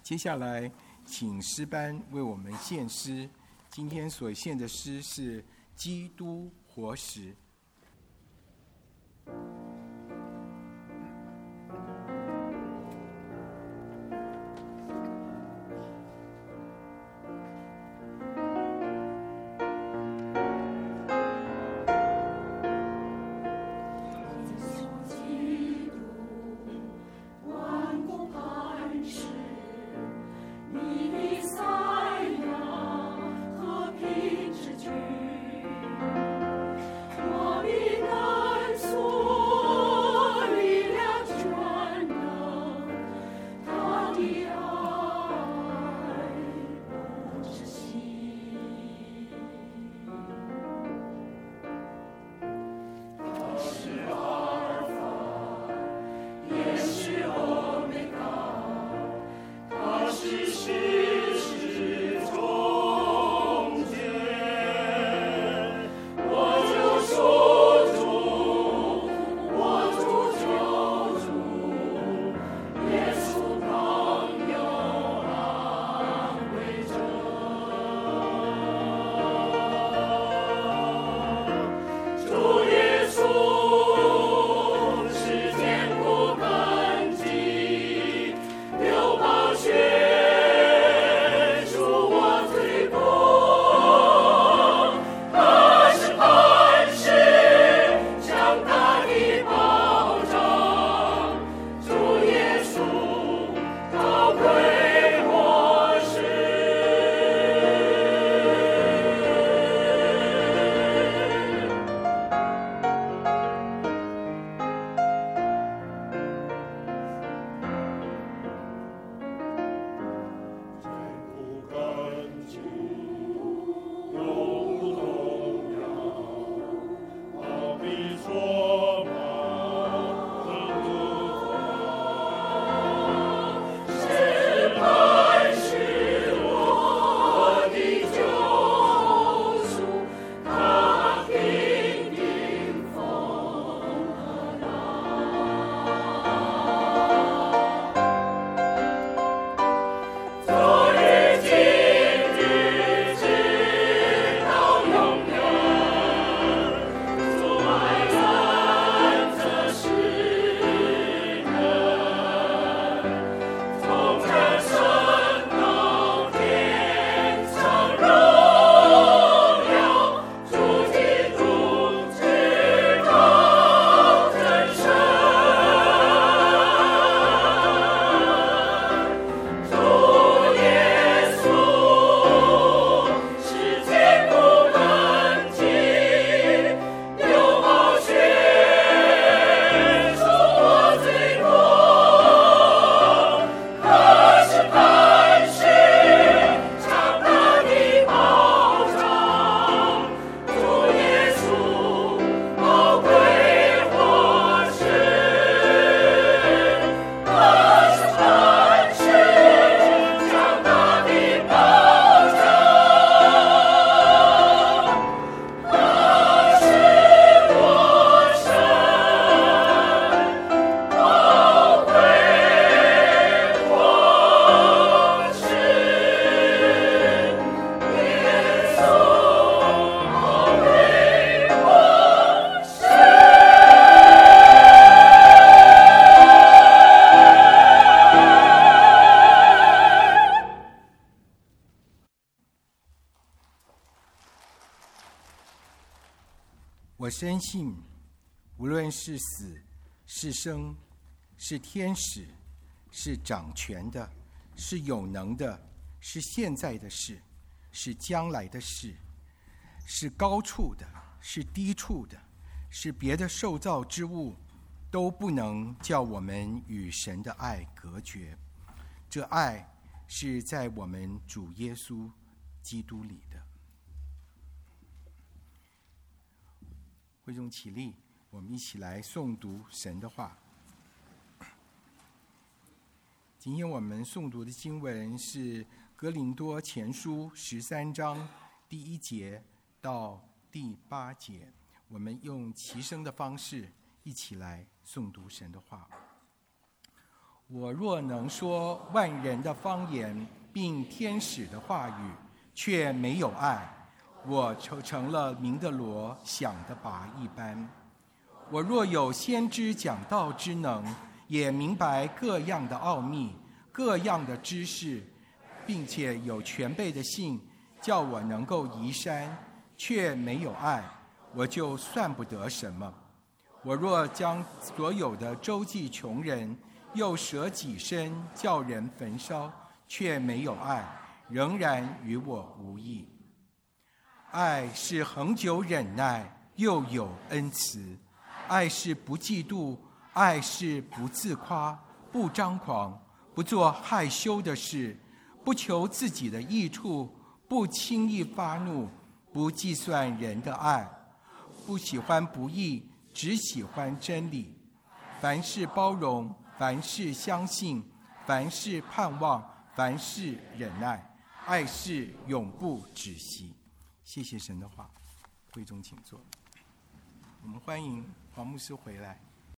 接下来请诗班为我们献诗。今天所献的诗是《基督活石》。我深信，无论是死是生，是天使，是掌权的，是有能的，是现在的事，是将来的事，是高处的，是低处的，是别的受造之物，都不能叫我们与神的爱隔绝。这爱是在我们主耶稣基督里的。会众起立，我们一起来诵读神的话。今天我们诵读的经文是哥林多前书13章第1节到第8节，我们用齐声的方式一起来诵读神的话。 我若能说万人的方言，并天使的话语，却没有爱，我成了鸣的锣，响的拔一般。我若有先知讲道之能，也明白各样的奥秘，各样的知识，并且有全备的信，叫我能够移山，却没有爱，我就算不得什么。我若将所有的周济穷人，又舍己身叫人焚烧，却没有爱，仍然与我无益。爱是恒久忍耐，又有恩慈；爱是不嫉妒，爱是不自夸，不张狂，不做害羞的事，不求自己的益处，不轻易发怒，不计算人的爱，不喜欢不义，只喜欢真理。凡事包容，凡事相信，凡事盼望，凡事忍耐，爱是永不止息。谢谢神的话，会中请坐。我们欢迎黄牧师回来。